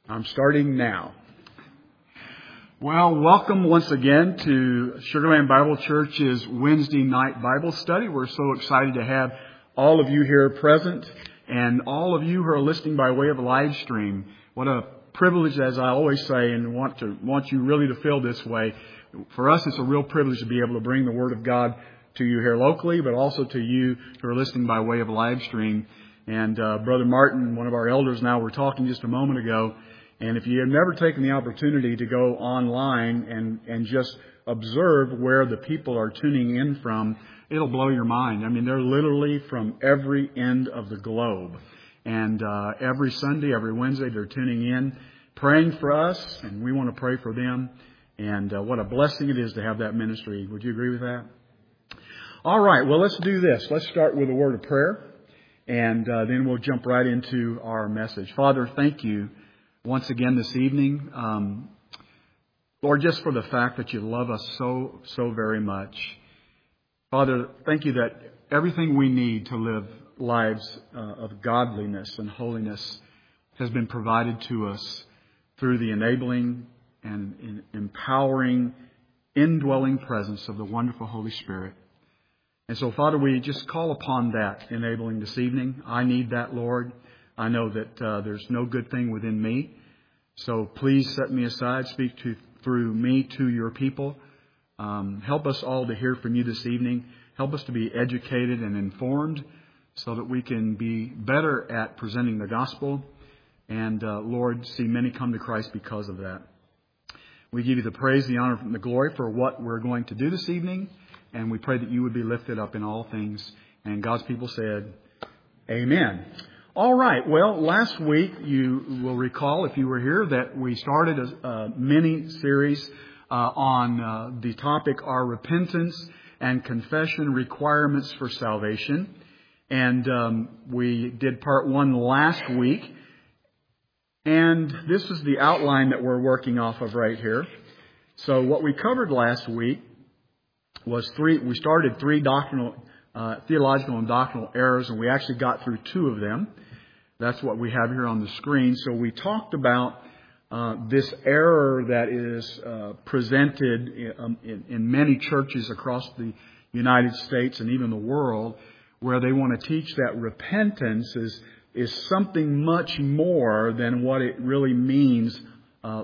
I'm starting now. Well, welcome once again to Sugarland Bible Church's Wednesday night Bible study. We're so excited to have all of you here present and all of you who are listening by way of live stream. What a privilege, as I always say, and want you really to feel this way. For us, it's a real privilege to be able to bring the Word of God to you here locally, but also to you who are listening by way of live stream. And Brother Martin, one of our elders now, were talking just a moment ago. And if you have never taken the opportunity to go online and just observe where the people are tuning in from, it'll blow your mind. I mean, they're literally from every end of the globe. And every Sunday, every Wednesday, they're tuning in, praying for us, and we want to pray for them. And what a blessing it is to have that ministry. Would you agree with that? All right, well, let's do this. Let's start with a word of prayer, and then we'll jump right into our message. Father, thank you once again this evening, Lord, just for the fact that you love us so very much. Father, thank you that everything we need to live lives of godliness and holiness has been provided to us through the enabling and empowering, indwelling presence of the wonderful Holy Spirit. And so, Father, we just call upon that enabling this evening. I need that, Lord. I know that there's no good thing within me. So please set me aside, speak through me to your people. Help us all to hear from you this evening. Help us to be educated and informed so that we can be better at presenting the gospel. And, Lord, see many come to Christ because of that. We give you the praise, the honor, and the glory for what we're going to do this evening. And we pray that you would be lifted up in all things. And God's people said, Amen. All right. Well, last week, you will recall, if you were here, that we started a mini-series on the topic, Are Repentance and Confession Requirements for Salvation? And we did part 1 last week. And this is the outline that we're working off of right here. So what we covered last week was we started 3 theological and doctrinal errors, and we actually got through 2 of them. That's what we have here on the screen. So we talked about this error that is presented in many churches across the United States and even the world, where they want to teach that repentance is something much more than what it really means. I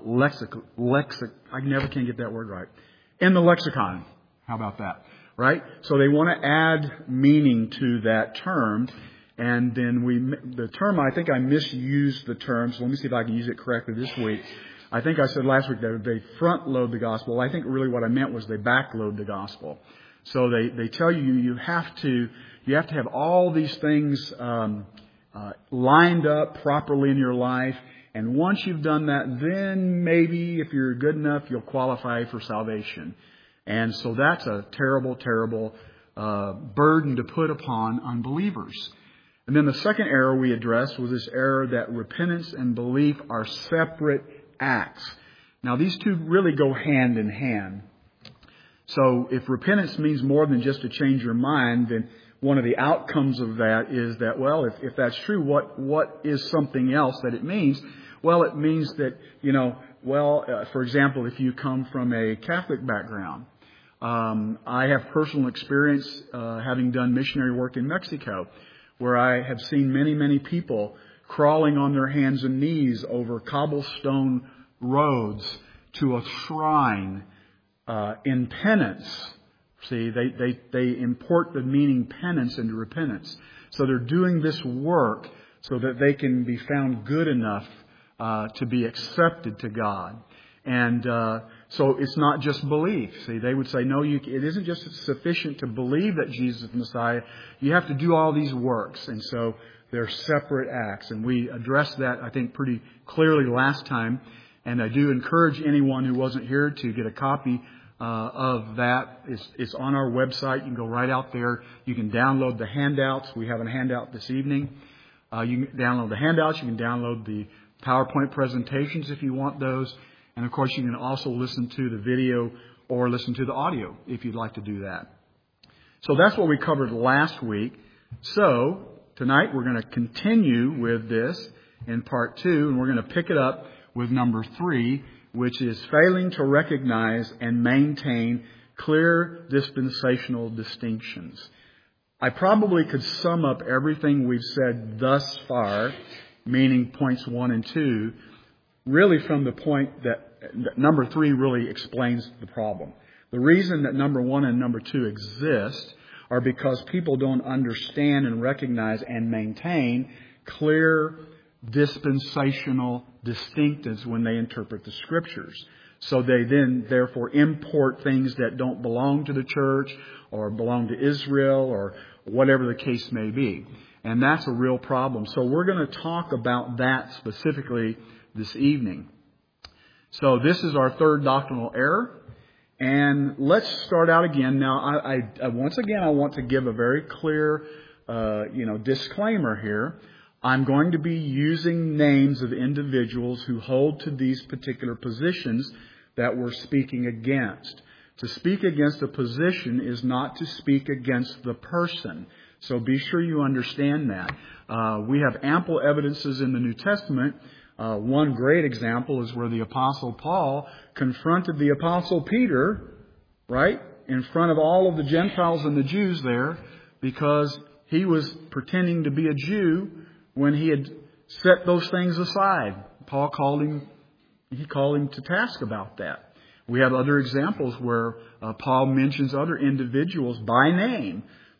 never can get that word right. In the lexicon. How about that? Right? So they want to add meaning to that term. And then the term, I think I misused the term, so let me see if I can use it correctly this week. I think I said last week that they front load the gospel. I think really what I meant was they back load the gospel. So they tell you you have to have all these things lined up properly in your life. And once you've done that, then maybe if you're good enough, you'll qualify for salvation. And so that's a terrible, terrible burden to put upon unbelievers. And then the second error we addressed was this error that repentance and belief are separate acts. Now, these two really go hand in hand. So if repentance means more than just to change your mind, then one of the outcomes of that is that, well, if that's true, what is something else that it means? Well, it means that, for example, if you come from a Catholic background, I have personal experience having done missionary work in Mexico, where I have seen many people crawling on their hands and knees over cobblestone roads to a shrine in penance. See, they import the meaning penance into repentance. So they're doing this work so that they can be found good enough to be accepted to God. And so it's not just belief. See, they would say, no, it isn't just sufficient to believe that Jesus is the Messiah. You have to do all these works. And so they're separate acts. And we addressed that, I think, pretty clearly last time. And I do encourage anyone who wasn't here to get a copy of that. It's on our website. You can go right out there. You can download the handouts. We have a handout this evening. You can download the handouts. You can download the PowerPoint presentations if you want those. And, of course, you can also listen to the video or listen to the audio if you'd like to do that. So that's what we covered last week. So tonight we're going to continue with this in part 2, and we're going to pick it up with number 3, which is failing to recognize and maintain clear dispensational distinctions. I probably could sum up everything we've said thus far, meaning points 1 and 2, really from the point that number 3 really explains the problem. The reason that number 1 and number 2 exist are because people don't understand and recognize and maintain clear dispensational distinctives when they interpret the Scriptures. So they then, therefore, import things that don't belong to the church or belong to Israel or whatever the case may be. And that's a real problem. So we're going to talk about that specifically this evening. So this is our third doctrinal error. And let's start out again. Now, I once again, I want to give a very clear, disclaimer here. I'm going to be using names of individuals who hold to these particular positions that we're speaking against. To speak against a position is not to speak against the person. So be sure you understand that. We have ample evidences in the New Testament. One great example is where the Apostle Paul confronted the Apostle Peter, right, in front of all of the Gentiles and the Jews there, because he was pretending to be a Jew when he had set those things aside. Paul called him to task about that. We have other examples where Paul mentions other individuals by name.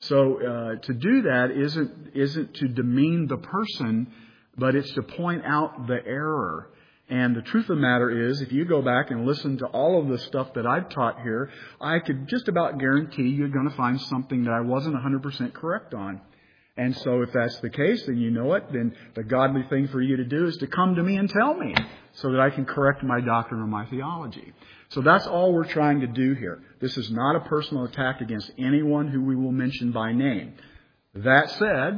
So to do that isn't to demean the person, but it's to point out the error. And the truth of the matter is, if you go back and listen to all of the stuff that I've taught here, I could just about guarantee you're going to find something that I wasn't 100% correct on. And so if that's the case, then you know it, then the godly thing for you to do is to come to me and tell me so that I can correct my doctrine or my theology. So that's all we're trying to do here. This is not a personal attack against anyone who we will mention by name. That said,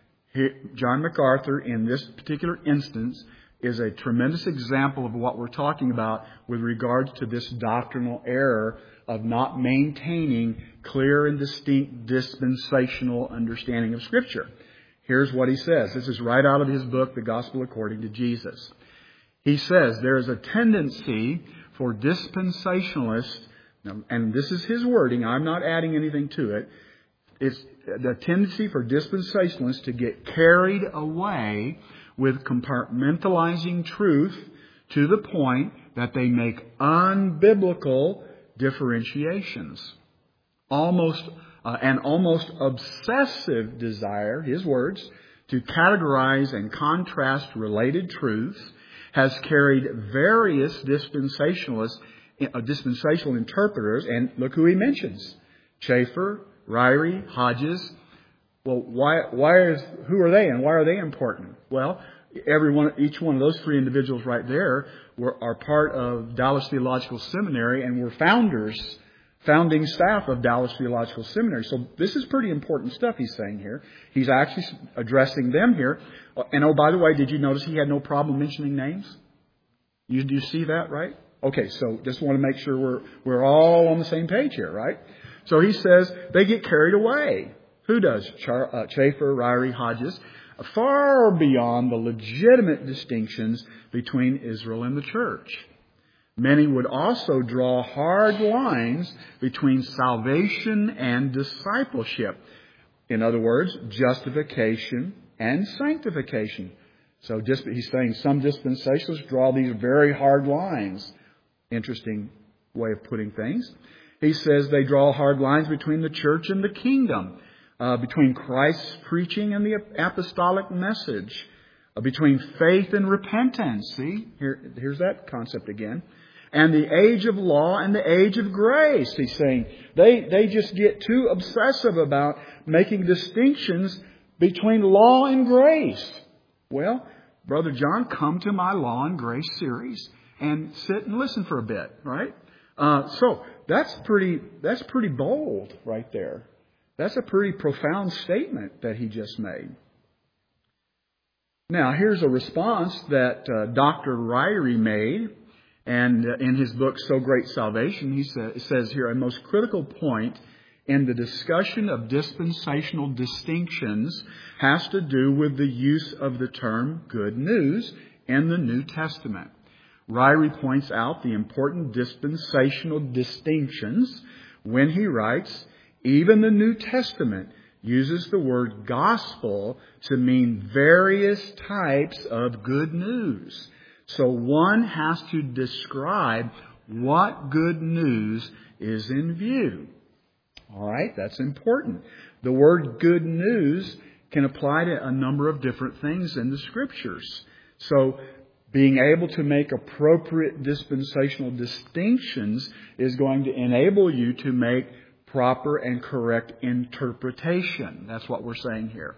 John MacArthur, in this particular instance, is a tremendous example of what we're talking about with regards to this doctrinal error of not maintaining clear and distinct dispensational understanding of Scripture. Here's what he says. This is right out of his book, The Gospel According to Jesus. He says there is a tendency for dispensationalists, and this is his wording, I'm not adding anything to it, it's the tendency for dispensationalists to get carried away with compartmentalizing truth to the point that they make unbiblical differentiations. Almost obsessive desire, his words, to categorize and contrast related truths has carried various dispensational interpreters, and look who he mentions: Chafer, Ryrie, Hodges. Well, who are they and why are they important? Well, each one of those three individuals right there are part of Dallas Theological Seminary and were founding staff of Dallas Theological Seminary. So this is pretty important stuff he's saying here. He's actually addressing them here. And oh, by the way, did you notice he had no problem mentioning names? Do you see that, right? Okay, so just want to make sure we're all on the same page here, right? So he says they get carried away. Who does? Chafer, Ryrie, Hodges. Far beyond the legitimate distinctions between Israel and the church. Many would also draw hard lines between salvation and discipleship. In other words, justification and sanctification. So he's saying some dispensationalists draw these very hard lines. Interesting way of putting things. He says they draw hard lines between the church and the kingdom. Between Christ's preaching and the apostolic message, between faith and repentance. See, here's that concept again. And the age of law and the age of grace. He's saying they just get too obsessive about making distinctions between law and grace. Well, Brother John, come to my Law and Grace series and sit and listen for a bit, right? So that's pretty bold right there. That's a pretty profound statement that he just made. Now, here's a response that Dr. Ryrie made. And in his book, So Great Salvation, he says here, a most critical point in the discussion of dispensational distinctions has to do with the use of the term good news in the New Testament. Ryrie points out the important dispensational distinctions when he writes, even the New Testament uses the word gospel to mean various types of good news. So one has to describe what good news is in view. All right, that's important. The word good news can apply to a number of different things in the Scriptures. So being able to make appropriate dispensational distinctions is going to enable you to make proper and correct interpretation. That's what we're saying here.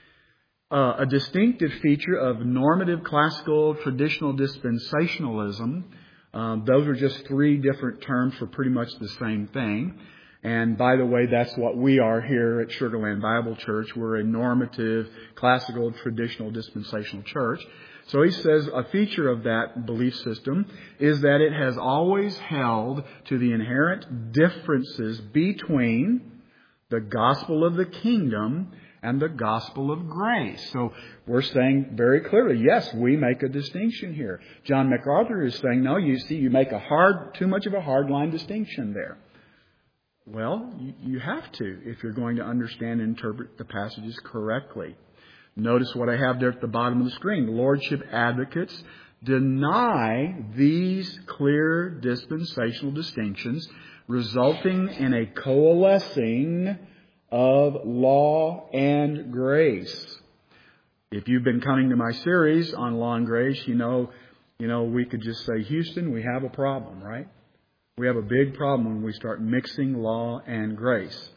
A distinctive feature of normative classical traditional dispensationalism, those are just three different terms for pretty much the same thing. And by the way, that's what we are here at Sugar Land Bible Church. We're a normative, classical, traditional dispensational church. So he says a feature of that belief system is that it has always held to the inherent differences between the gospel of the kingdom and the gospel of grace. So we're saying very clearly, yes, we make a distinction here. John MacArthur is saying, no, you see, you make too much of a hard-line distinction there. Well, you have to if you're going to understand and interpret the passages correctly. Notice what I have there at the bottom of the screen. Lordship advocates deny these clear dispensational distinctions, resulting in a coalescing of law and grace. If you've been coming to my series on law and grace, you know, we could just say, Houston, we have a problem, right? We have a big problem when we start mixing law and grace.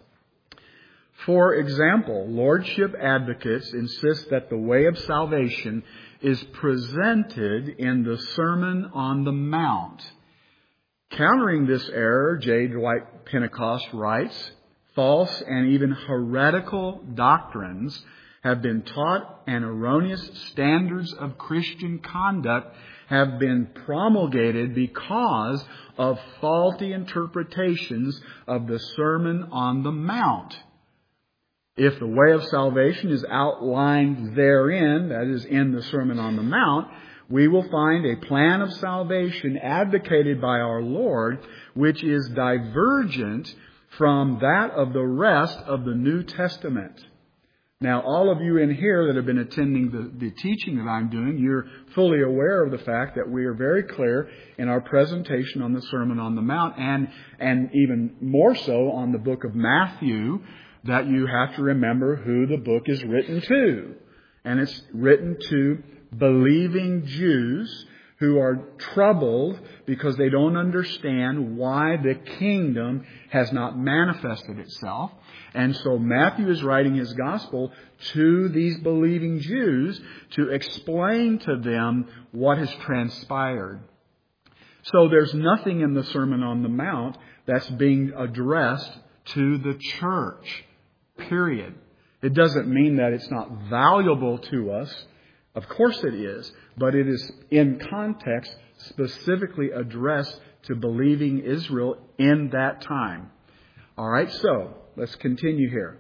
For example, lordship advocates insist that the way of salvation is presented in the Sermon on the Mount. Countering this error, J. Dwight Pentecost writes, false and even heretical doctrines have been taught and erroneous standards of Christian conduct have been promulgated because of faulty interpretations of the Sermon on the Mount. If the way of salvation is outlined therein, that is in the Sermon on the Mount, we will find a plan of salvation advocated by our Lord, which is divergent from that of the rest of the New Testament. Now, all of you in here that have been attending the teaching that I'm doing, you're fully aware of the fact that we are very clear in our presentation on the Sermon on the Mount, and even more so on the book of Matthew, that you have to remember who the book is written to. And it's written to believing Jews who are troubled because they don't understand why the kingdom has not manifested itself. And so Matthew is writing his gospel to these believing Jews to explain to them what has transpired. So there's nothing in the Sermon on the Mount that's being addressed to the church, period. It doesn't mean that it's not valuable to us. Of course it is, but it is in context specifically addressed to believing Israel in that time. All right, so let's continue here.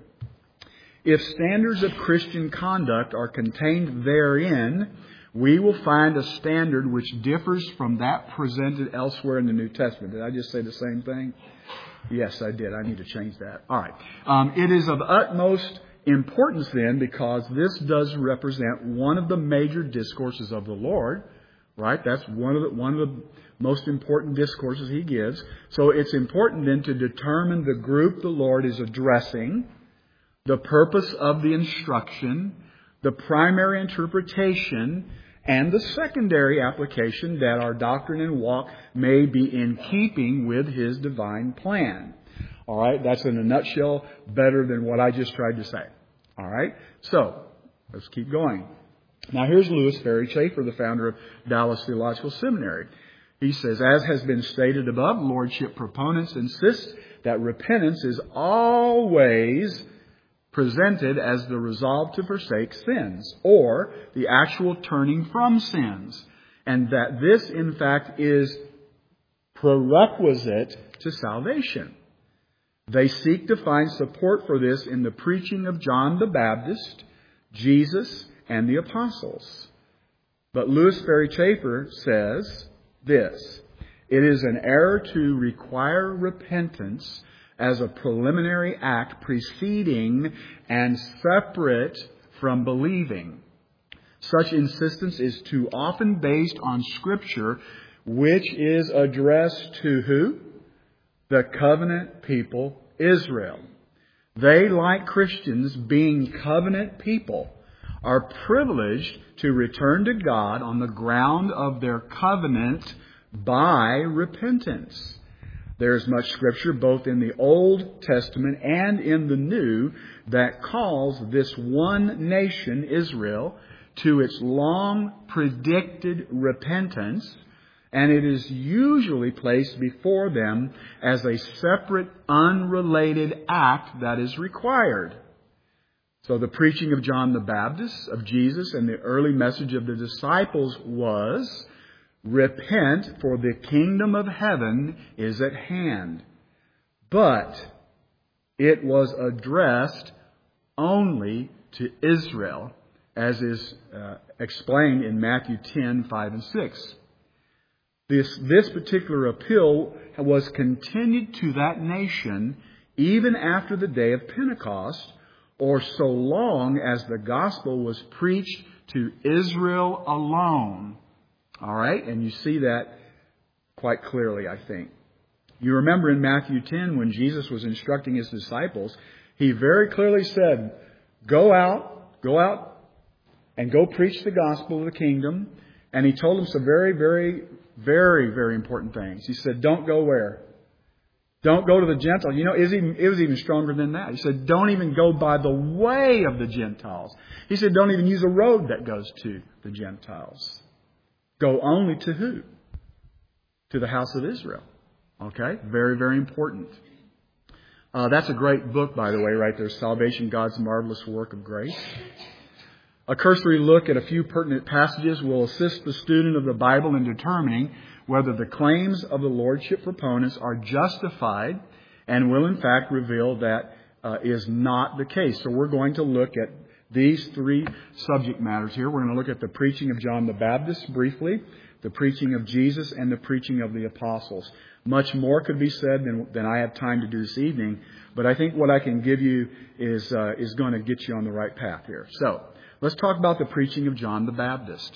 If standards of Christian conduct are contained therein, we will find a standard which differs from that presented elsewhere in the New Testament. Did I just say the same thing? Yes, I did. I need to change that. All right. It is of utmost importance then, because this does represent one of the major discourses of the Lord, right? That's one of the most important discourses he gives. So it's important then to determine the group the Lord is addressing, the purpose of the instruction, the primary interpretation, and the secondary application that our doctrine and walk may be in keeping with His divine plan. All right, that's in a nutshell better than what I just tried to say. All right, so let's keep going. Now here's Louis Ferry Chafer, the founder of Dallas Theological Seminary. He says, as has been stated above, Lordship proponents insist that repentance is always presented as the resolve to forsake sins, or the actual turning from sins, and that this, in fact, is prerequisite to salvation. They seek to find support for this in the preaching of John the Baptist, Jesus, and the apostles. But Louis Ferry Chafer says, this: it is an error to require repentance as a preliminary act preceding and separate from believing. Such insistence is too often based on Scripture, which is addressed to who? The covenant people, Israel. They, like Christians, being covenant people, are privileged to return to God on the ground of their covenant by repentance. There is much Scripture, both in the Old Testament and in the New, that calls this one nation, Israel, to its long-predicted repentance, and it is usually placed before them as a separate, unrelated act that is required. So the preaching of John the Baptist, of Jesus, and the early message of the disciples was, repent, for the kingdom of heaven is at hand. But it was addressed only to Israel, as is explained in Matthew 10, 5 and 6. This particular appeal was continued to that nation even after the day of Pentecost, or so long as the gospel was preached to Israel alone. All right? And you see that quite clearly, I think. You remember in Matthew 10, when Jesus was instructing His disciples, He very clearly said, go out and go preach the gospel of the kingdom. And He told them some very, very, very, very important things. He said, don't go where? Don't go to the Gentiles. You know, it was even stronger than that. He said, don't even go by the way of the Gentiles. He said, don't even use a road that goes to the Gentiles. Go only to who? To the house of Israel. Okay? Very, very important. That's a great book, by the way, right there. Salvation, God's Marvelous Work of Grace. A cursory look at a few pertinent passages will assist the student of the Bible in determining whether the claims of the Lordship proponents are justified, and will in fact reveal that is not the case. So we're going to look at these three subject matters here. We're going to look at the preaching of John the Baptist briefly, the preaching of Jesus, and the preaching of the apostles. Much more could be said than I have time to do this evening, but I think what I can give you is going to get you on the right path here. So let's talk about the preaching of John the Baptist.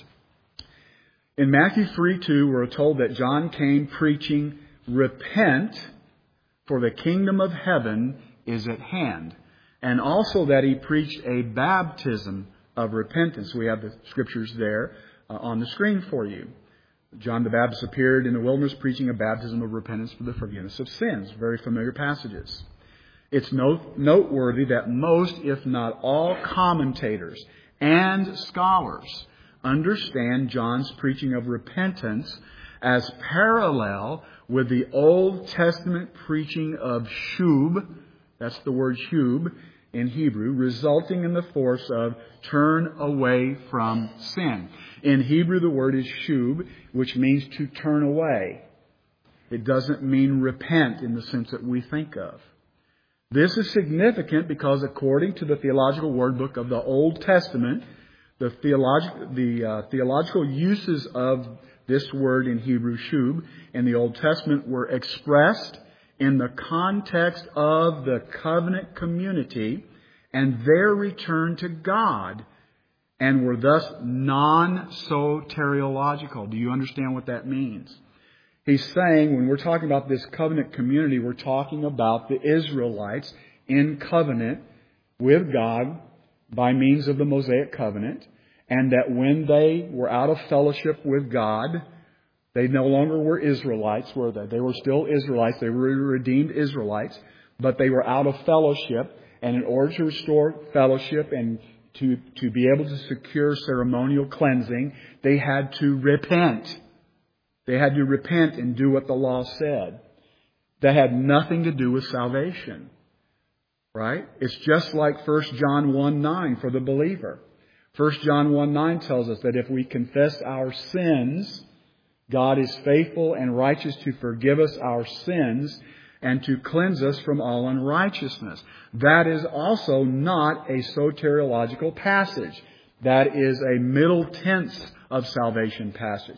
In Matthew 3:2, we're told that John came preaching, repent, for the kingdom of heaven is at hand. And also that he preached a baptism of repentance. We have the scriptures there on the screen for you. John the Baptist appeared in the wilderness preaching a baptism of repentance for the forgiveness of sins. Very familiar passages. It's noteworthy that most, if not all, commentators and scholars understand John's preaching of repentance as parallel with the Old Testament preaching of shub, that's the word shub in Hebrew, resulting in the force of turn away from sin. In Hebrew, the word is shub, which means to turn away. It doesn't mean repent in the sense that we think of. This is significant because according to the Theological Word Book of the Old Testament, the theological uses of this word in Hebrew, shub, in the Old Testament were expressed in the context of the covenant community and their return to God, and were thus non-soteriological. Do you understand what that means? He's saying when we're talking about this covenant community, we're talking about the Israelites in covenant with God by means of the Mosaic covenant, and that when they were out of fellowship with God, they no longer were Israelites, were they? They were still Israelites. They were redeemed Israelites, but they were out of fellowship. And in order to restore fellowship and to be able to secure ceremonial cleansing, they had to repent. They had to repent and do what the law said. That had nothing to do with salvation. Right? It's just like 1 John 1:9 for the believer. 1 John 1:9 tells us that if we confess our sins, God is faithful and righteous to forgive us our sins and to cleanse us from all unrighteousness. That is also not a soteriological passage. That is a middle tense of salvation passage.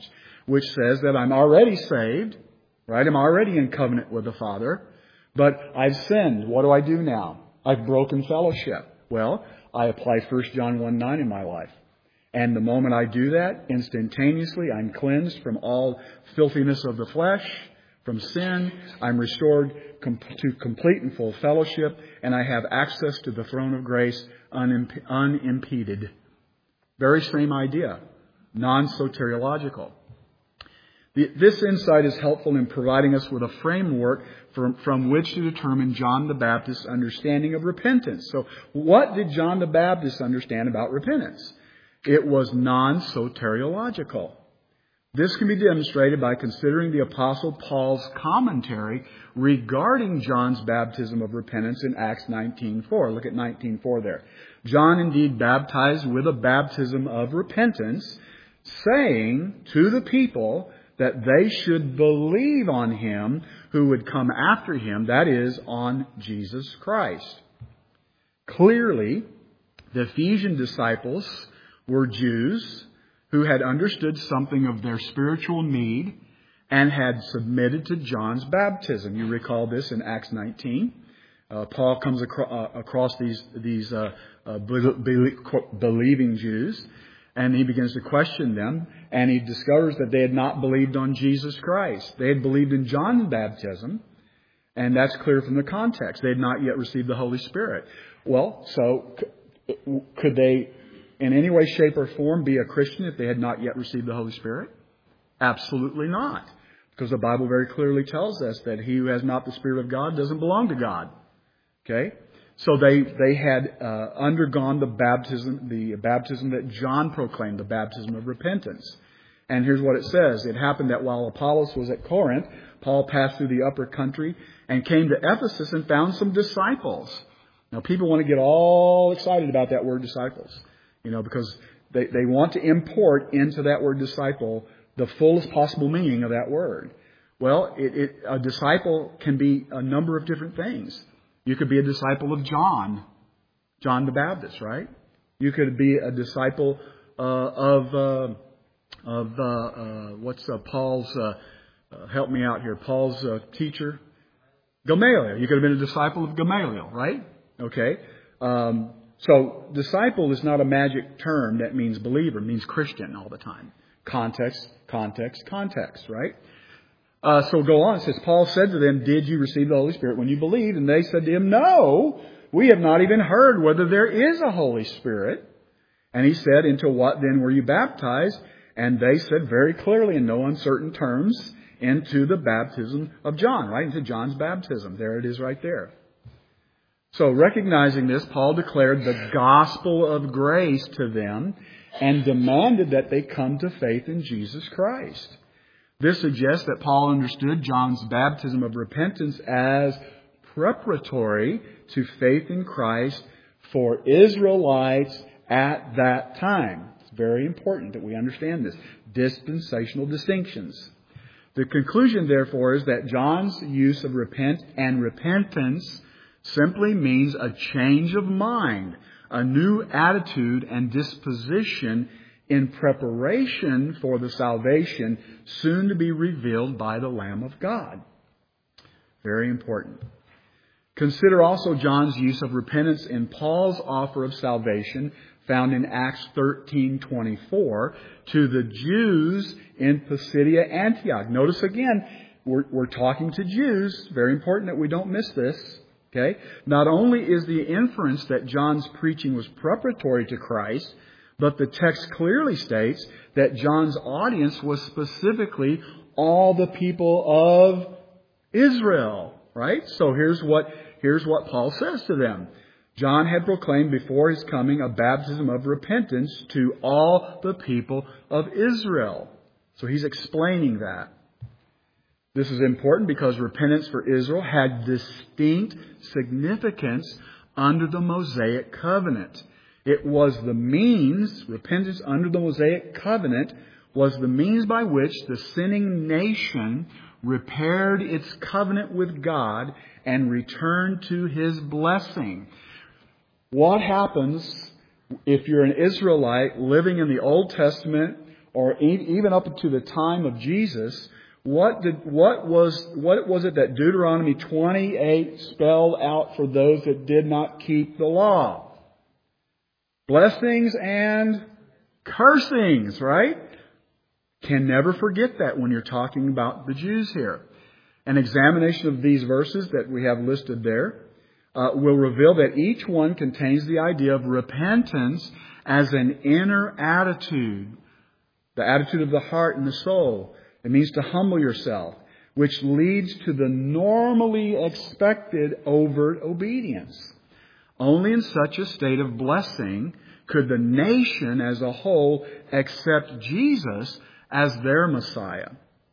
which says that I'm already saved, right? I'm already in covenant with the Father, but I've sinned. What do I do now? I've broken fellowship. Well, I apply 1 John 1:9 in my life. And the moment I do that, instantaneously I'm cleansed from all filthiness of the flesh, from sin. I'm restored to complete and full fellowship, and I have access to the throne of grace unimpeded. Very same idea, non-soteriological. This insight is helpful in providing us with a framework from which to determine John the Baptist's understanding of repentance. So what did John the Baptist understand about repentance? It was non-soteriological. This can be demonstrated by considering the Apostle Paul's commentary regarding John's baptism of repentance in Acts 19:4. Look at 19:4 there. John indeed baptized with a baptism of repentance, saying to the people that they should believe on Him who would come after Him, that is, on Jesus Christ. Clearly, the Ephesian disciples were Jews who had understood something of their spiritual need and had submitted to John's baptism. You recall this in Acts 19. Paul comes across these believing Jews, and he begins to question them, and he discovers that they had not believed on Jesus Christ. They had believed in John's baptism, and that's clear from the context. They had not yet received the Holy Spirit. Well, so could they in any way, shape, or form be a Christian if they had not yet received the Holy Spirit? Absolutely not. Because the Bible very clearly tells us that he who has not the Spirit of God doesn't belong to God. Okay? So they had undergone the baptism that John proclaimed, the baptism of repentance. And here's what it says. It happened that while Apollos was at Corinth, Paul passed through the upper country and came to Ephesus and found some disciples. Now, people want to get all excited about that word disciples. Because they want to import into that word disciple the fullest possible meaning of that word. Well, a disciple can be a number of different things. You could be a disciple of John the Baptist, right? You could be a disciple of Paul's, help me out here, Paul's teacher, Gamaliel. You could have been a disciple of Gamaliel, right? Okay. So, disciple is not a magic term that means believer. It means Christian all the time. Context, right? So go on. It says, Paul said to them, did you receive the Holy Spirit when you believed? And they said to him, no, we have not even heard whether there is a Holy Spirit. And he said, into what then were you baptized? And they said very clearly in no uncertain terms, into the baptism of John, right? Into John's baptism. There it is right there. So recognizing this, Paul declared the gospel of grace to them and demanded that they come to faith in Jesus Christ. This suggests that Paul understood John's baptism of repentance as preparatory to faith in Christ for Israelites at that time. It's very important that we understand this. Dispensational distinctions. The conclusion, therefore, is that John's use of repent and repentance simply means a change of mind, a new attitude and disposition in preparation for the salvation soon to be revealed by the Lamb of God. Very important. Consider also John's use of repentance in Paul's offer of salvation found in Acts 13:24 to the Jews in Pisidia, Antioch. Notice again, we're talking to Jews. Very important that we don't miss this. Okay? Not only is the inference that John's preaching was preparatory to Christ, but the text clearly states that John's audience was specifically all the people of Israel. Right? So here's what Paul says to them. John had proclaimed before his coming a baptism of repentance to all the people of Israel. So he's explaining that. This is important because repentance for Israel had distinct significance under the Mosaic covenant. It was the means, repentance under the Mosaic covenant was the means by which the sinning nation repaired its covenant with God and returned to His blessing. What happens if you're an Israelite living in the Old Testament or even up to the time of Jesus, what was it that Deuteronomy 28 spelled out for those that did not keep the law? Blessings and cursings, right? Can never forget that when you're talking about the Jews here. An examination of these verses that we have listed there will reveal that each one contains the idea of repentance as an inner attitude, the attitude of the heart and the soul. It means to humble yourself, which leads to the normally expected overt obedience. Only in such a state of blessing could the nation as a whole accept Jesus as their Messiah.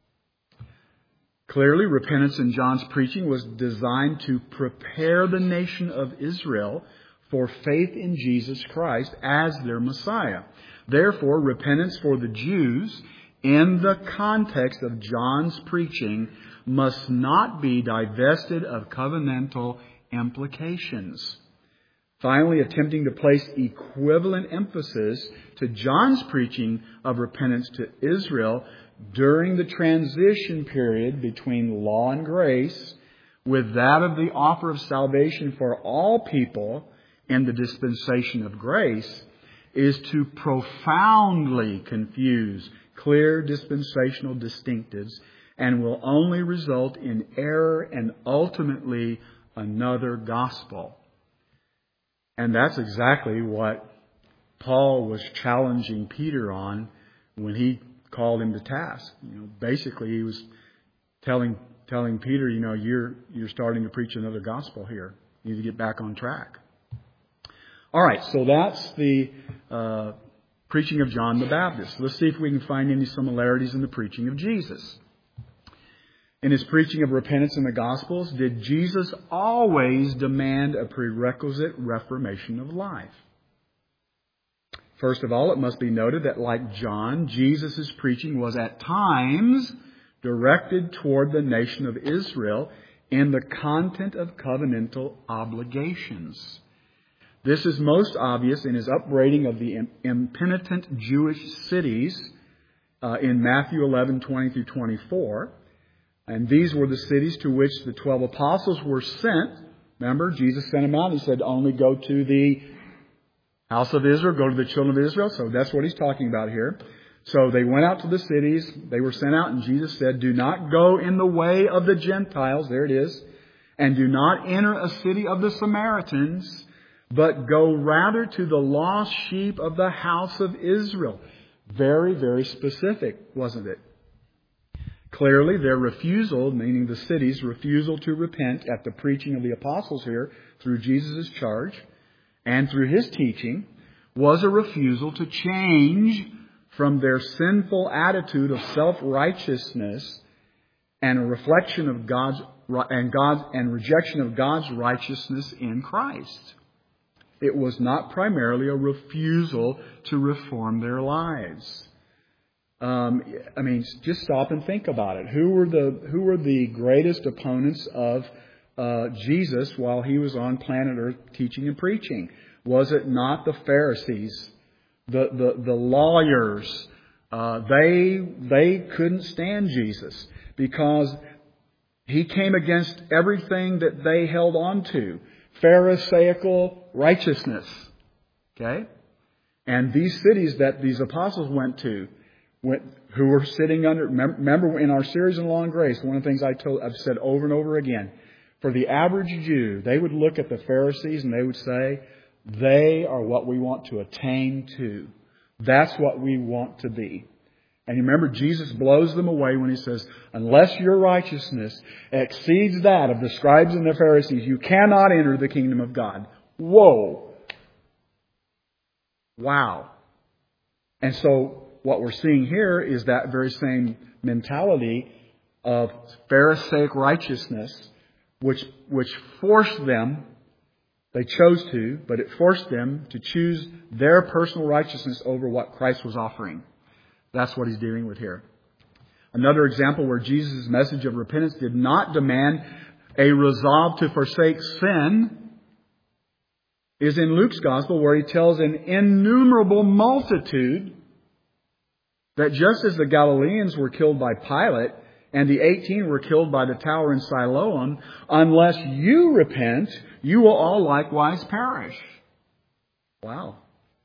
Clearly, repentance in John's preaching was designed to prepare the nation of Israel for faith in Jesus Christ as their Messiah. Therefore, repentance for the Jews in the context of John's preaching must not be divested of covenantal implications. Finally, attempting to place equivalent emphasis to John's preaching of repentance to Israel during the transition period between law and grace with that of the offer of salvation for all people in the dispensation of grace is to profoundly confuse clear dispensational distinctives and will only result in error and ultimately another gospel. And that's exactly what Paul was challenging Peter on when he called him to task. Basically he was telling Peter, you're starting to preach another gospel here. You need to get back on track. All right, so that's the preaching of John the Baptist. Let's see if we can find any similarities in the preaching of Jesus. In his preaching of repentance in the Gospels, did Jesus always demand a prerequisite reformation of life? First of all, it must be noted that like John, Jesus' preaching was at times directed toward the nation of Israel in the content of covenantal obligations. This is most obvious in his upbraiding of the impenitent Jewish cities in Matthew 11:20 through 24. And these were the cities to which the 12 apostles were sent. Remember, Jesus sent them out. He said, only go to the house of Israel, go to the children of Israel. So that's what he's talking about here. So they went out to the cities. They were sent out, and Jesus said, do not go in the way of the Gentiles. There it is. And do not enter a city of the Samaritans, but go rather to the lost sheep of the house of Israel. Very, very specific, wasn't it? Clearly, their refusal, meaning the city's refusal to repent at the preaching of the apostles here through Jesus' charge and through his teaching, was a refusal to change from their sinful attitude of self-righteousness and a reflection of God's rejection of God's righteousness in Christ. It was not primarily a refusal to reform their lives. Just stop and think about it. Who were the greatest opponents of Jesus while he was on planet Earth teaching and preaching? Was it not the Pharisees, the lawyers? They couldn't stand Jesus because he came against everything that they held on to. Pharisaical righteousness. Okay? And these cities that these apostles went to, who were sitting under, remember in our series on Law and Grace, one of the things I've said over and over again, for the average Jew, they would look at the Pharisees and they would say, they are what we want to attain to. That's what we want to be. And you remember, Jesus blows them away when he says, unless your righteousness exceeds that of the scribes and the Pharisees, you cannot enter the kingdom of God. Whoa. Wow. And so what we're seeing here is that very same mentality of Pharisaic righteousness, which forced them, they chose to, but it forced them to choose their personal righteousness over what Christ was offering. That's what he's dealing with here. Another example where Jesus' message of repentance did not demand a resolve to forsake sin is in Luke's Gospel, where he tells an innumerable multitude That just as the Galileans were killed by Pilate, and the 18 were killed by the tower in Siloam, unless you repent, you will all likewise perish. Wow.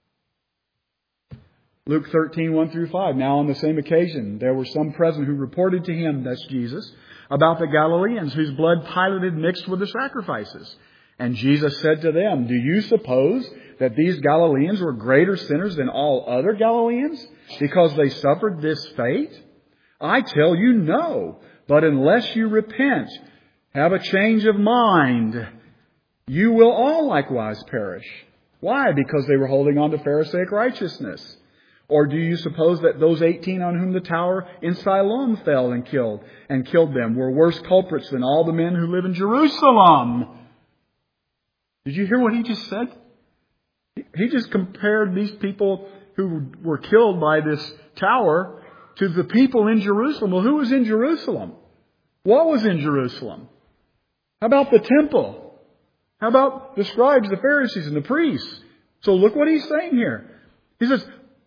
Luke 13, 1 through 5. Now on the same occasion, there were some present who reported to him, that's Jesus, about the Galileans whose blood Pilate had mixed with the sacrifices. And Jesus said to them, do you suppose that these Galileans were greater sinners than all other Galileans because they suffered this fate? I tell you no, but unless you repent, have a change of mind, you will all likewise perish. Why? Because they were holding on to Pharisaic righteousness. Or do you suppose that those 18 on whom the tower in Siloam fell and killed them were worse culprits than all the men who live in Jerusalem? Did you hear what he just said? He just compared these people who were killed by this tower to the people in Jerusalem. Well, who was in Jerusalem? What was in Jerusalem? How about the temple? How about the scribes, the Pharisees, and the priests? So look what he's saying here. He says,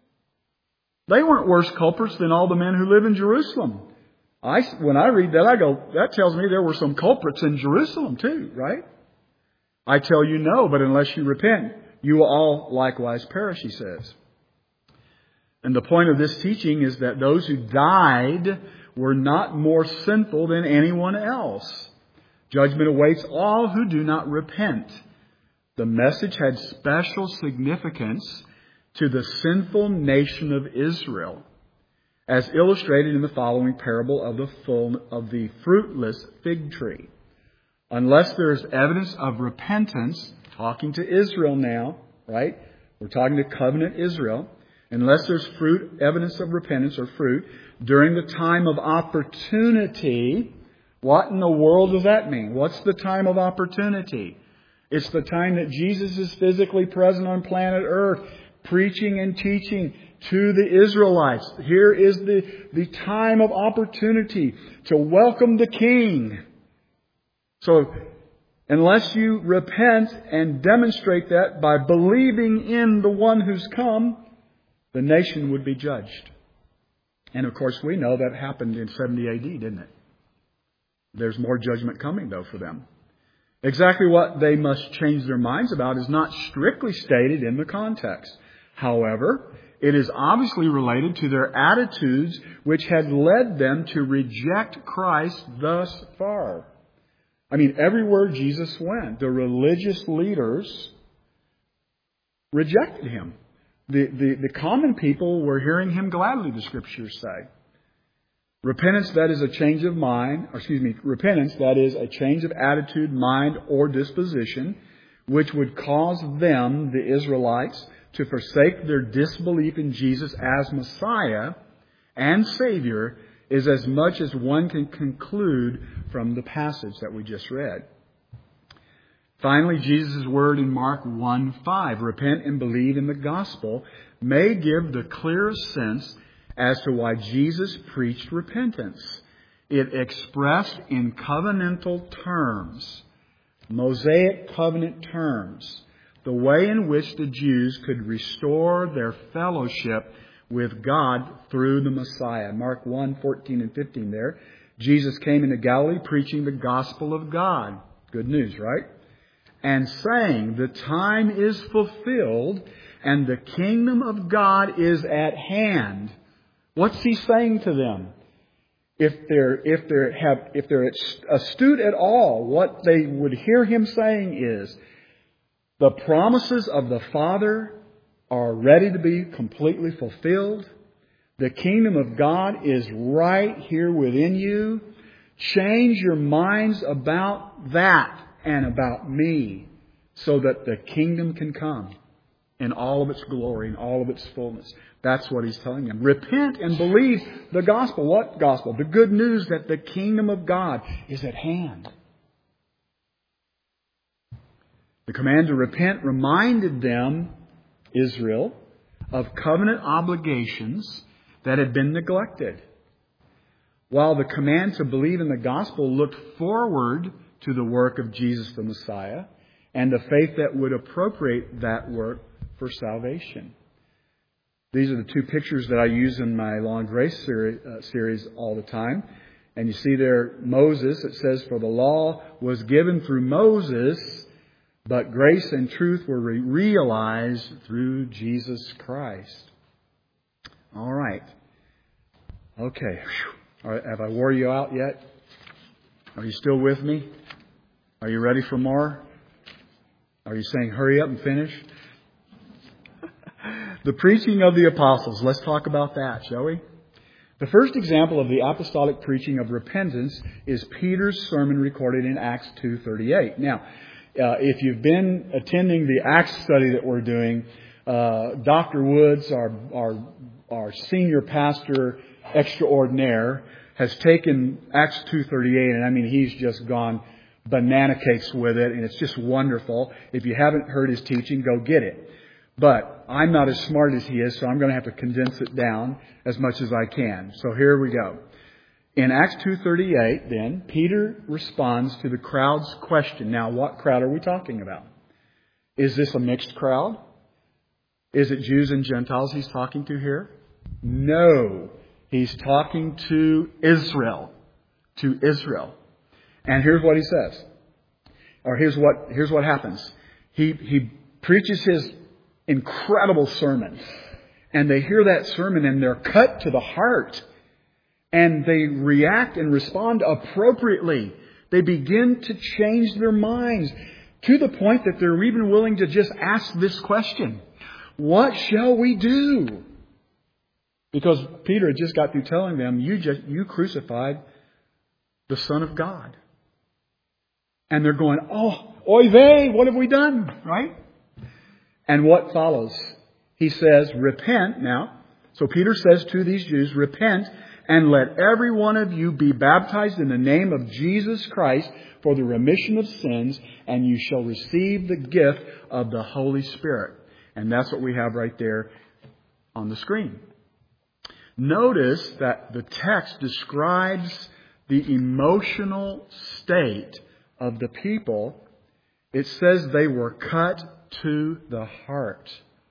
they weren't worse culprits than all the men who live in Jerusalem. When I read that, I go, that tells me there were some culprits in Jerusalem too, right? I tell you no, but unless you repent, you will all likewise perish, he says. And the point of this teaching is that those who died were not more sinful than anyone else. Judgment awaits all who do not repent. The message had special significance to the sinful nation of Israel, as illustrated in the following parable of the fruitless fig tree. Unless there is evidence of repentance, talking to Israel now, right? We're talking to covenant Israel. Unless there's evidence of repentance or fruit, during the time of opportunity, what in the world does that mean? What's the time of opportunity? It's the time that Jesus is physically present on planet Earth, preaching and teaching to the Israelites. Here is the time of opportunity to welcome the King. So, unless you repent and demonstrate that by believing in the one who's come, the nation would be judged. And of course, we know that happened in 70 AD, didn't it? There's more judgment coming, though, for them. Exactly what they must change their minds about is not strictly stated in the context. However, it is obviously related to their attitudes which had led them to reject Christ thus far. I mean, everywhere Jesus went, the religious leaders rejected him. The common people were hearing him gladly, the Scriptures say. Repentance, that is a change of mind, repentance, that is a change of attitude, mind, or disposition, which would cause them, the Israelites, to forsake their disbelief in Jesus as Messiah and Savior, is as much as one can conclude from the passage that we just read. Finally, Jesus' word in Mark 1:5, repent and believe in the gospel, may give the clearest sense as to why Jesus preached repentance. It expressed in covenantal terms, Mosaic covenant terms, the way in which the Jews could restore their fellowship with God through the Messiah. Mark 1:14 and 15 there. Jesus came into Galilee preaching the gospel of God. Good news, right? And saying, the time is fulfilled and the kingdom of God is at hand. What's he saying to them? If they're astute at all, what they would hear him saying is, the promises of the Father are ready to be completely fulfilled. The kingdom of God is right here within you. Change your minds about that and about me so that the kingdom can come in all of its glory, in all of its fullness. That's what he's telling them. Repent and believe the gospel. What gospel? The good news that the kingdom of God is at hand. The command to repent reminded them, Israel, of covenant obligations that had been neglected. While the command to believe in the gospel looked forward to the work of Jesus the Messiah and the faith that would appropriate that work for salvation. These are the two pictures that I use in my Law and Grace series all the time. And you see there Moses. It says, "For the law was given through Moses, but grace and truth were realized through Jesus Christ." All right. Okay. All right. Have I wore you out yet? Are you still with me? Are you ready for more? Are you saying, "Hurry up and finish"? The preaching of the apostles. Let's talk about that, shall we? The first example of the apostolic preaching of repentance is Peter's sermon recorded in Acts 2:38. Now, if you've been attending the Acts study that we're doing, Dr. Woods, our senior pastor extraordinaire, has taken Acts 2:38, and I mean, he's just gone banana cakes with it, and it's just wonderful. If you haven't heard his teaching, go get it. But I'm not as smart as he is, so I'm going to have to condense it down as much as I can. So here we go. In Acts 2:38, then, Peter responds to the crowd's question. Now, what crowd are we talking about? Is this a mixed crowd? Is it Jews and Gentiles he's talking to here? No. He's talking to Israel. To Israel. And here's what he says. Or here's what happens. He preaches his incredible sermon. And they hear that sermon and they're cut to the heart. And they react and respond appropriately. They begin to change their minds to the point that they're even willing to just ask this question. What shall we do? Because Peter had just got through telling them, you crucified the Son of God. And they're going, "Oh, oy vey, what have we done?" Right? And what follows? He says, "Repent now." So Peter says to these Jews, "Repent and let every one of you be baptized in the name of Jesus Christ for the remission of sins, and you shall receive the gift of the Holy Spirit." And that's what we have right there on the screen. Notice that the text describes the emotional state of the people. It says they were cut to the heart.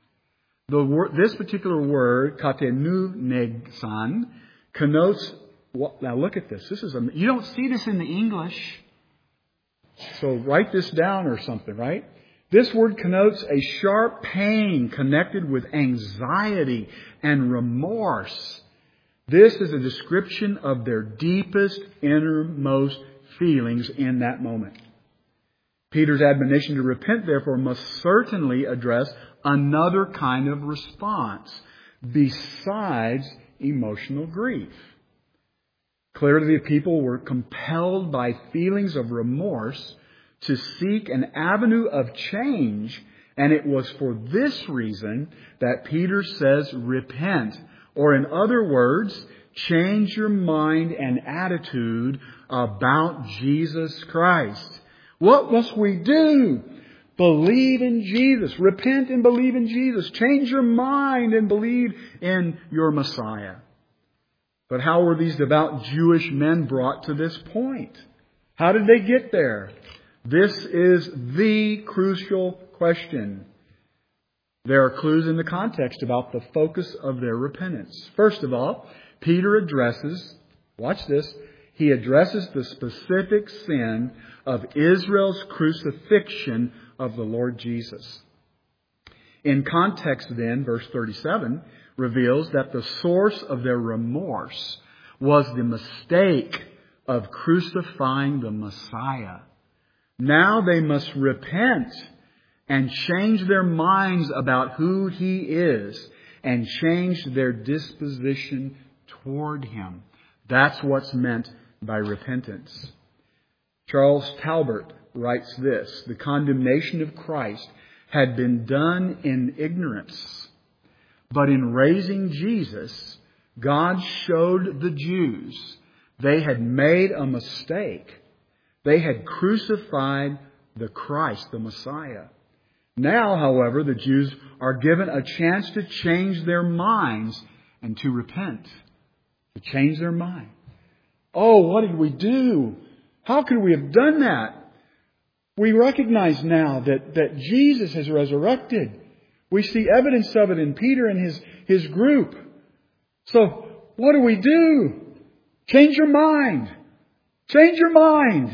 This particular word, katenunegsan, connotes. Now look at this. You don't see this in the English. So write this down or something, right? This word connotes a sharp pain connected with anxiety and remorse. This is a description of their deepest, innermost feelings in that moment. Peter's admonition to repent, therefore, must certainly address another kind of response besides emotional grief. Clearly, the people were compelled by feelings of remorse to seek an avenue of change, and it was for this reason that Peter says, "Repent," or in other words, change your mind and attitude about Jesus Christ. What must we do? Believe in Jesus. Repent and believe in Jesus. Change your mind and believe in your Messiah. But how were these devout Jewish men brought to this point? How did they get there? This is the crucial question. There are clues in the context about the focus of their repentance. First of all, Peter addresses, watch this, he addresses the specific sin of Israel's crucifixion of the Lord Jesus. In context then, verse 37 reveals that the source of their remorse was the mistake of crucifying the Messiah. Now they must repent and change their minds about who He is and change their disposition toward Him. That's what's meant by repentance. Charles Talbert writes this: "The condemnation of Christ had been done in ignorance, but in raising Jesus, God showed the Jews they had made a mistake. They had crucified the Christ, the Messiah. Now, however, the Jews are given a chance to change their minds and to repent, to change their mind. Oh, what did we do? How could we have done that? We recognize now that Jesus has resurrected. We see evidence of it in Peter and his group. So, what do? Change your mind. Change your mind.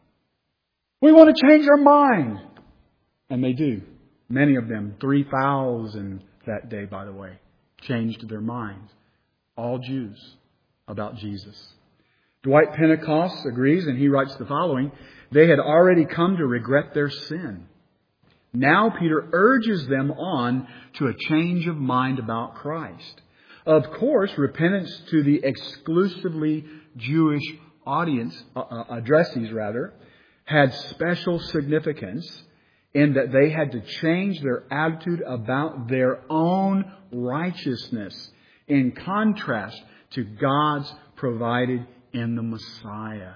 We want to change our mind. And they do. Many of them, 3,000 that day, by the way, changed their minds. All Jews about Jesus. Dwight Pentecost agrees, and he writes the following: they had already come to regret their sin. Now Peter urges them on to a change of mind about Christ. Of course, repentance to the exclusively Jewish audience, addressees rather, had special significance in that they had to change their attitude about their own righteousness in contrast to God's provided in the Messiah.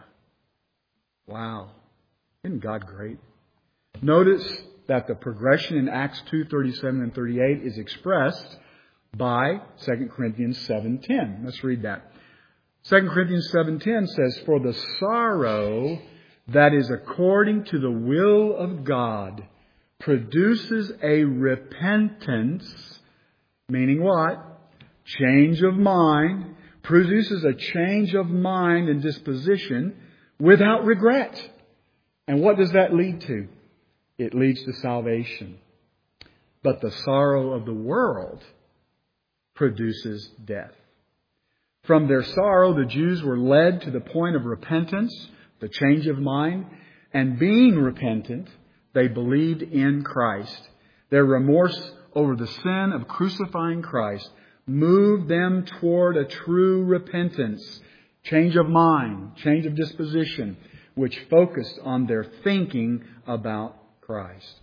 Wow. Isn't God great? Notice that the progression in Acts 2:37 and 38 is expressed by 2 Corinthians 7:10. Let's read that. 2 Corinthians 7:10 says, "For the sorrow that is according to the will of God produces a repentance," meaning what? Change of mind. Produces a change of mind and disposition without regret. And what does that lead to? It leads to salvation. But the sorrow of the world produces death. From their sorrow, the Jews were led to the point of repentance, the change of mind, and being repentant, they believed in Christ. Their remorse over the sin of crucifying Christ moved them toward a true repentance, change of mind, change of disposition, which focused on their thinking about Christ.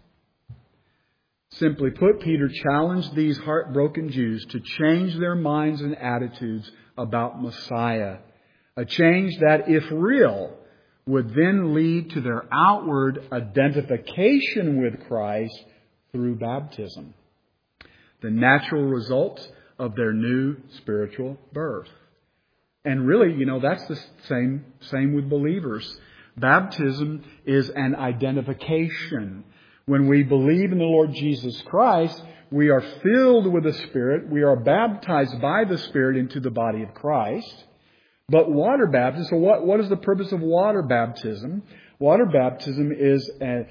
Simply put, Peter challenged these heartbroken Jews to change their minds and attitudes about Messiah. A change that, if real, would then lead to their outward identification with Christ through baptism. The natural result of their new spiritual birth. And really, that's the same with believers. Baptism is an identification. When we believe in the Lord Jesus Christ, we are filled with the Spirit. We are baptized by the Spirit into the body of Christ. But water baptism, so what is the purpose of water baptism? Water baptism is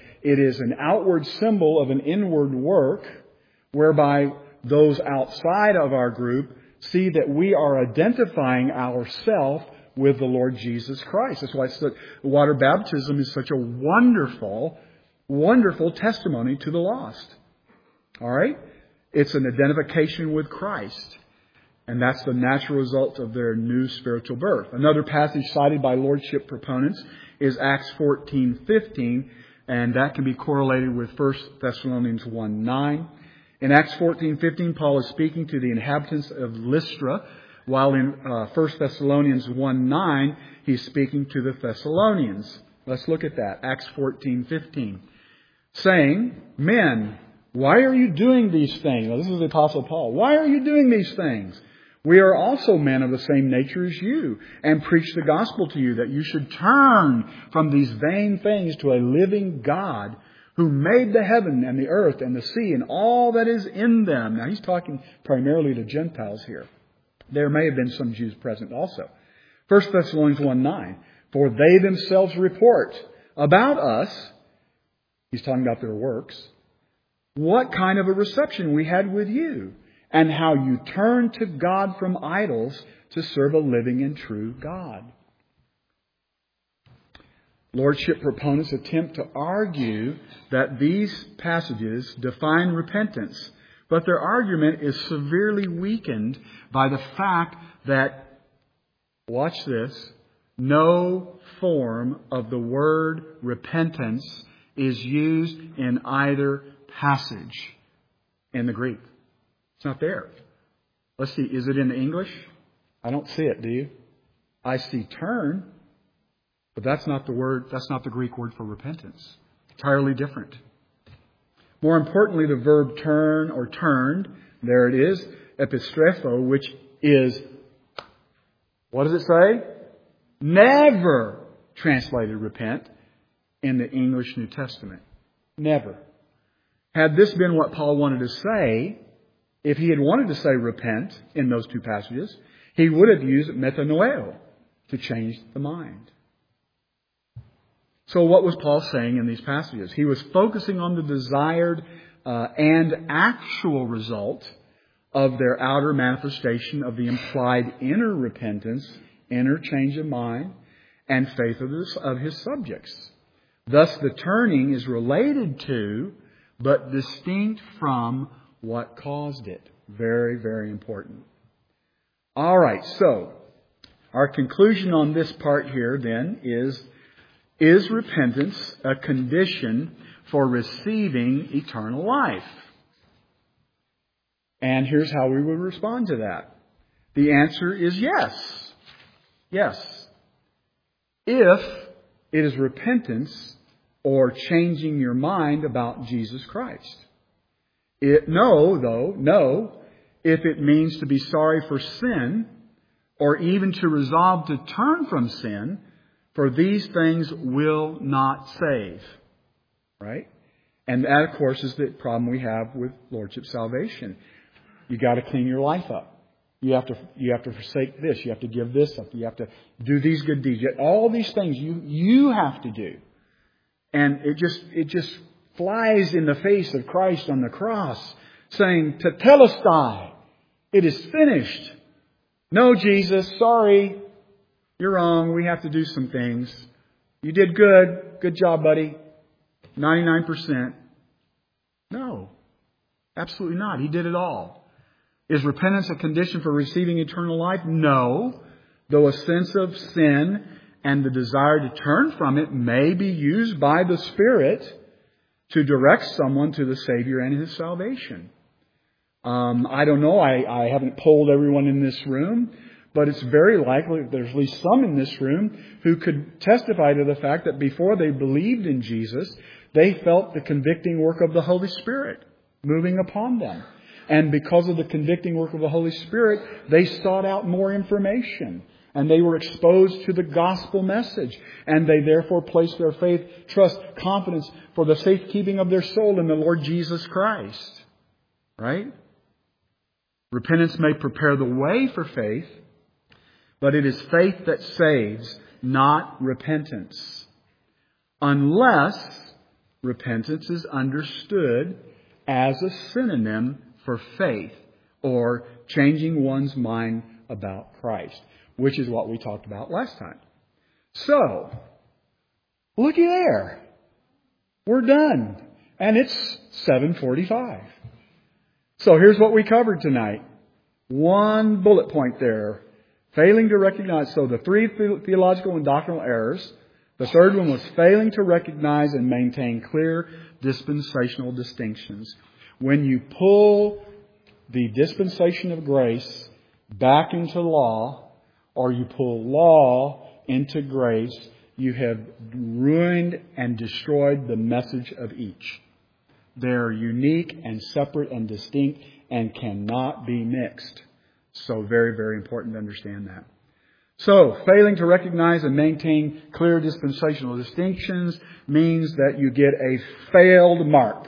an outward symbol of an inward work whereby those outside of our group see that we are identifying ourselves with the Lord Jesus Christ. That's why water baptism is such a wonderful, wonderful testimony to the lost. All right? It's an identification with Christ. And that's the natural result of their new spiritual birth. Another passage cited by Lordship proponents is Acts 14:15, and that can be correlated with 1 Thessalonians 1:9. In Acts 14:15, Paul is speaking to the inhabitants of Lystra, while in 1 Thessalonians 1:9, he's speaking to the Thessalonians. Let's look at that. Acts 14:15. Saying, "Men, why are you doing these things?" Now, this is the Apostle Paul. "Why are you doing these things? We are also men of the same nature as you, and preach the gospel to you, that you should turn from these vain things to a living God, who made the heaven and the earth and the sea and all that is in them." Now, he's talking primarily to Gentiles here. There may have been some Jews present also. 1 Thessalonians 1:9. "For they themselves report about us," he's talking about their works, "what kind of a reception we had with you, and how you turned to God from idols to serve a living and true God." Lordship proponents attempt to argue that these passages define repentance, but their argument is severely weakened by the fact that, watch this, no form of the word repentance is used in either passage in the Greek. It's not there. Let's see, is it in the English? I don't see it, do you? I see turn. But that's not the Greek word for repentance. Entirely different. More importantly, the verb turn or turned, there it is, epistrepho, which is, what does it say? Never translated repent in the English New Testament. Never. Had this been what Paul wanted to say, if he had wanted to say repent in those two passages, he would have used metanoeo to change the mind. So what was Paul saying in these passages? He was focusing on the desired and actual result of their outer manifestation of the implied inner repentance, inner change of mind, and faith of his subjects. Thus, the turning is related to, but distinct from, what caused it. Very, very important. All right, so our conclusion on this part here then is repentance a condition for receiving eternal life? And here's how we would respond to that. The answer is yes. Yes. If it is repentance or changing your mind about Jesus Christ. No, if it means to be sorry for sin or even to resolve to turn from sin, for these things will not save. Right? And that, of course, is the problem we have with Lordship salvation. You got to clean your life up. You have to forsake this. You have to give this up. You have to do these good deeds. All these things you have to do. And it just flies in the face of Christ on the cross, saying, "Tetelestai, it is finished." No, Jesus, sorry, you're wrong. We have to do some things. You did good. Good job, buddy. 99%. No, absolutely not. He did it all. Is repentance a condition for receiving eternal life? No. Though a sense of sin and the desire to turn from it may be used by the Spirit to direct someone to the Savior and His salvation. I don't know. I haven't polled everyone in this room, but it's very likely that there's at least some in this room who could testify to the fact that before they believed in Jesus, they felt the convicting work of the Holy Spirit moving upon them. And because of the convicting work of the Holy Spirit, they sought out more information. And they were exposed to the gospel message. And they therefore placed their faith, trust, confidence for the safekeeping of their soul in the Lord Jesus Christ. Right? Repentance may prepare the way for faith, but it is faith that saves, not repentance. Unless repentance is understood as a synonym for faith or changing one's mind about Christ, which is what we talked about last time. So, looky there. We're done. And it's 7:45. So here's what we covered tonight. One bullet point there. Failing to recognize. So the three theological and doctrinal errors. The third one was failing to recognize and maintain clear dispensational distinctions. When you pull the dispensation of grace back into law, or you pull law into grace, you have ruined and destroyed the message of each. They're unique and separate and distinct and cannot be mixed. So very, very important to understand that. So, failing to recognize and maintain clear dispensational distinctions means that you get a failed mark.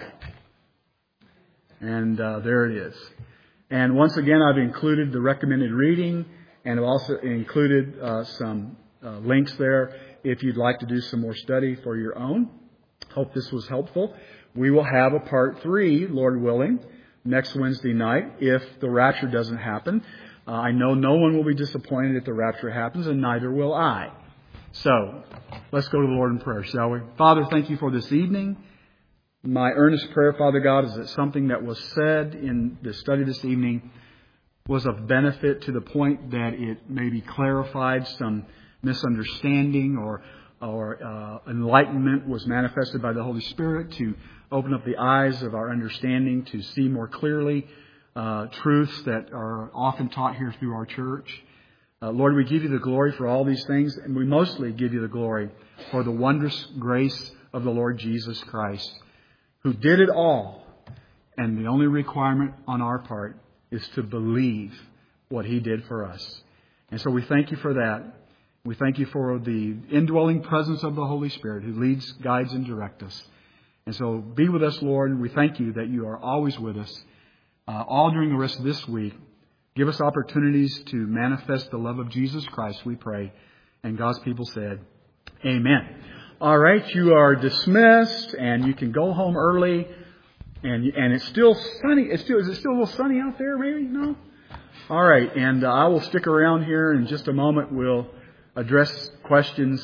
And there it is. And once again, I've included the recommended reading, and I've also included some links there if you'd like to do some more study for your own. Hope this was helpful. We will have a part 3, Lord willing, next Wednesday night if the rapture doesn't happen. I know no one will be disappointed if the rapture happens, and neither will I. So, let's go to the Lord in prayer, shall we? Father, thank you for this evening. My earnest prayer, Father God, is that something that was said in the study this evening was of benefit to the point that it maybe clarified some misunderstanding or enlightenment was manifested by the Holy Spirit to open up the eyes of our understanding to see more clearly truths that are often taught here through our church. Lord, we give you the glory for all these things, and we mostly give you the glory for the wondrous grace of the Lord Jesus Christ, who did it all. And the only requirement on our part is to believe what He did for us. And so we thank you for that. We thank you for the indwelling presence of the Holy Spirit who leads, guides, and directs us. And so be with us, Lord, and we thank you that you are always with us, all during the rest of this week. Give us opportunities to manifest the love of Jesus Christ, we pray. And God's people said, Amen. All right, you are dismissed, and you can go home early. And it's still sunny. Is it still a little sunny out there, maybe? No? All right, and I will stick around here in just a moment. We'll address questions.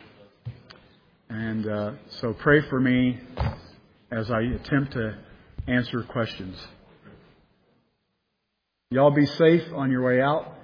And so pray for me as I attempt to answer questions. Y'all be safe on your way out.